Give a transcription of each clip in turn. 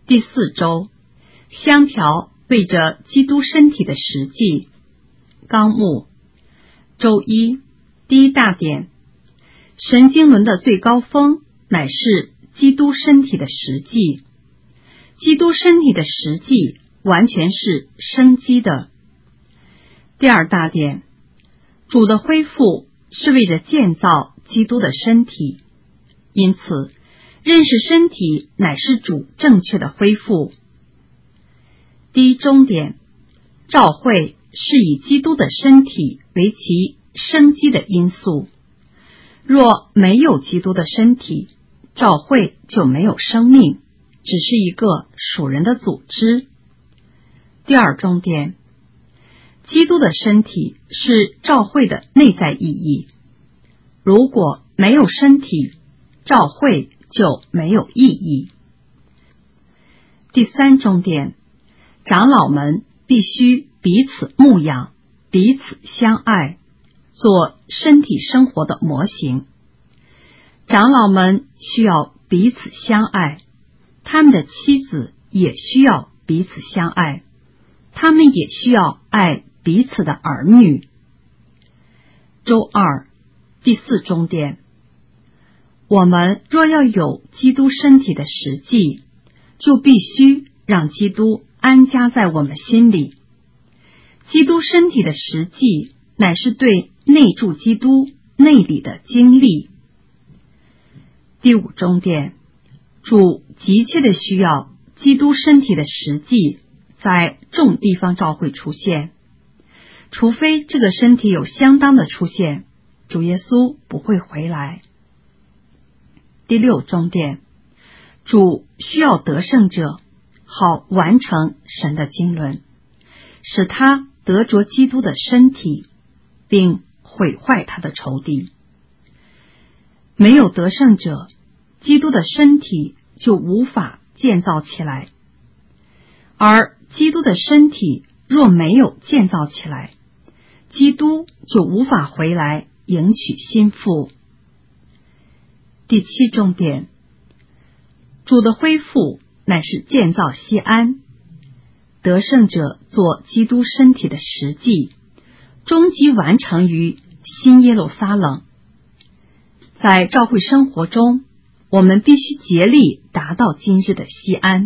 第4周，香条为着基督身体的实际。纲目：周一，第一大点，神经轮的最高峰乃是基督身体的实际。基督身体的实际完全是生机的。第二大点，主的恢复是为着建造基督的身体，因此认识身体乃是主正确的恢复。第一中点，召会是以基督的身体为其生机的因素。若没有基督的身体，召会就没有生命，只是一个属人的组织。第二中点，基督的身体是召会的内在意义。如果没有身体，召会就没有意义。第三中点，长老们必须彼此牧养，彼此相爱，做身体生活的模型。长老们需要彼此相爱，他们的妻子也需要彼此相爱，他们也需要爱彼此的儿女。周二，第4中点，我们若要有基督身体的实际，就必须让基督安家在我们心里。基督身体的实际乃是对内住基督内里的经历。第5中点，主急切的需要基督身体的实际在众地方召会出现，除非这个身体有相当的出现，主耶稣不会回来。第6中点，主需要得胜者，好完成神的经纶，使他得着基督的身体，并毁坏他的仇敌。没有得胜者，基督的身体就无法建造起来，而基督的身体若没有建造起来，基督就无法回来迎娶新妇。第7重点，主的恢复乃是建造西安，得胜者做基督身体的实际，终极完成于新耶路撒冷。在召会生活中，我们必须竭力达到今日的西安。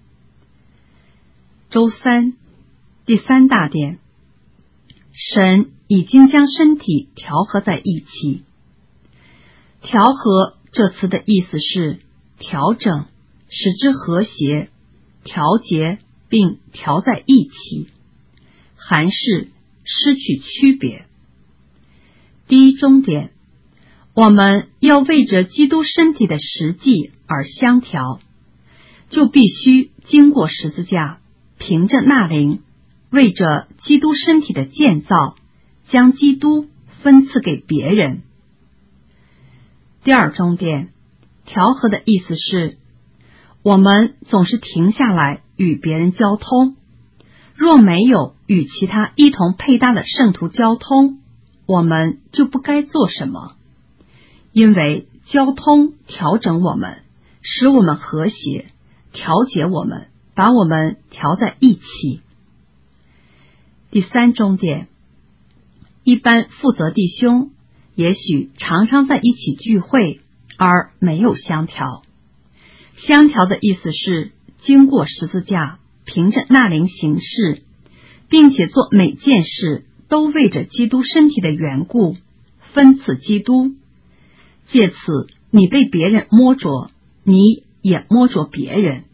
周三，第3大点，神已经将身体调和在一起。调和这词的意思是调整，使之和谐、调节并调在一起，含是失去区别。第一中点，我们要为着基督身体的实际而相调，就必须经过十字架，凭着纳灵，为着基督身体的建造，将基督分赐给别人。第二中点，调和的意思是，我们总是停下来与别人交通，若没有与其他一同配搭的圣徒交通，我们就不该做什么，因为交通调整我们，使我们和谐，调节我们，把我们调在一起。第三中点，一般负责弟兄也许常常在一起聚会，而没有相调。相调的意思是经过十字架，凭着纳灵行事，并且做每件事都为着基督身体的缘故，分赐基督。借此你被别人摸着，你也摸着别人。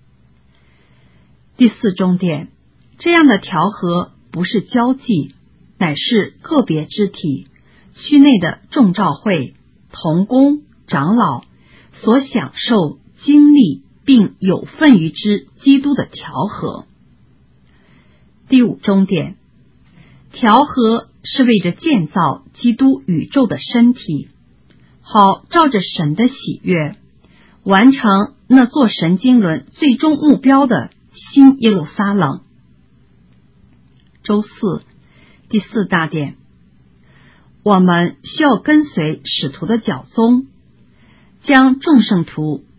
第四中点，这样的调和不是交际，乃是个别肢体、区内的众召会、同工、长老所享受、经历并有份于之基督的调和。第五中点，调和是为着建造基督宇宙的身体，好照着神的喜悦，完成那座神经纶最终目标的新耶路撒冷。周四，第四大点，我们需要跟随使徒的脚踪，将众圣徒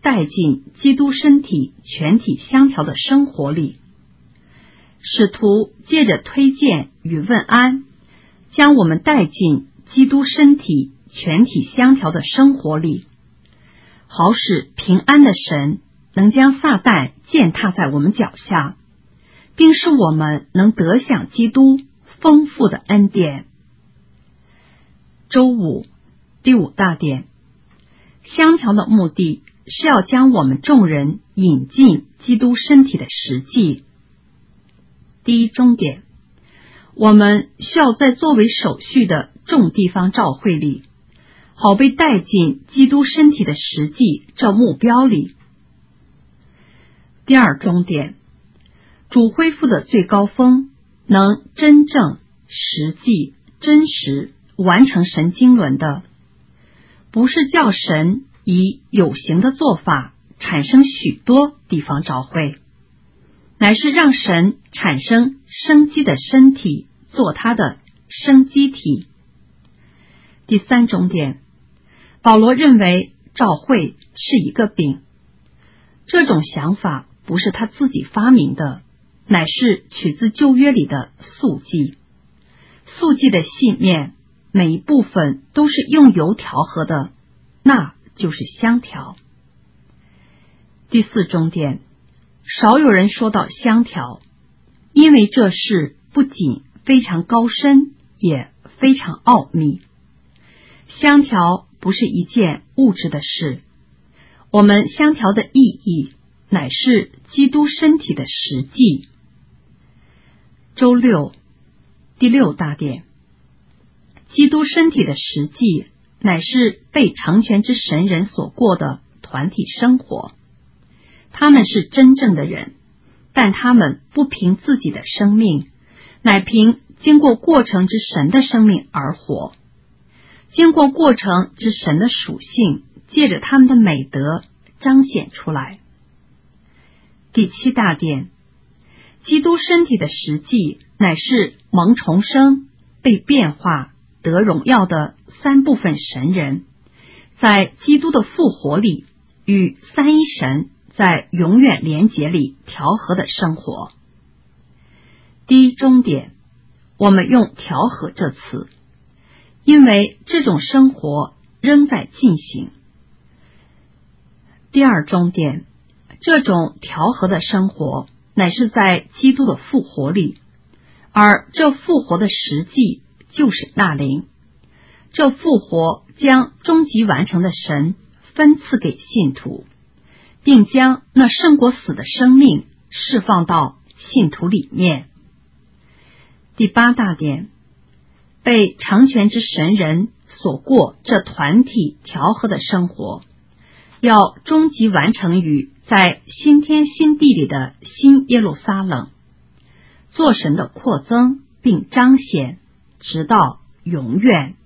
带进基督身体全体相调的生活里。使徒借着推荐与问安，将我们带进基督身体全体相调的生活里，好使平安的神能将撒旦践踏在我们脚下，并使我们能得享基督丰富的恩典。周五第5大点，相调的目的是要将我们众人引进基督身体的实际。第一中点，我们需要在作为手续的众地方召会里，好被带进基督身体的实际这目标里。第二中点，主恢复的最高峰能真正、实际、真实完成神经纶的，不是叫神以有形的做法产生许多地方召会，乃是让神产生生机的身体做他的生机体。第三中点，保罗认为召会是一个饼，这种想法不是他自己发明的，乃是取自旧约里的素祭。素祭的细面每一部分都是用油调和的，那就是香调。第四中点，少有人说到香调，因为这事不仅非常高深，也非常奥秘。香调不是一件物质的事，我们香调的意义乃是基督身体的实际。周六第6大点，基督身体的实际乃是被成全之神人所过的团体生活。他们是真正的人，但他们不凭自己的生命，乃凭经过过程之神的生命而活。经过过程之神的属性，借着他们的美德彰显出来。第7大点，基督身体的实际乃是蒙重生、被变化、得荣耀的三部分神人，在基督的复活里与三一神在永远连结里调和的生活。第一中点，我们用调和这词，因为这种生活仍在进行。第二中点，这种调和的生活乃是在基督的复活里，而这复活的实际就是那灵。这复活将终极完成的神分赐给信徒，并将那胜过死的生命释放到信徒里面。第8大点，被成全之神人所过这团体调和的生活，要终极完成于在新天新地里的新耶路撒冷，做神的扩增并彰显，直到永远。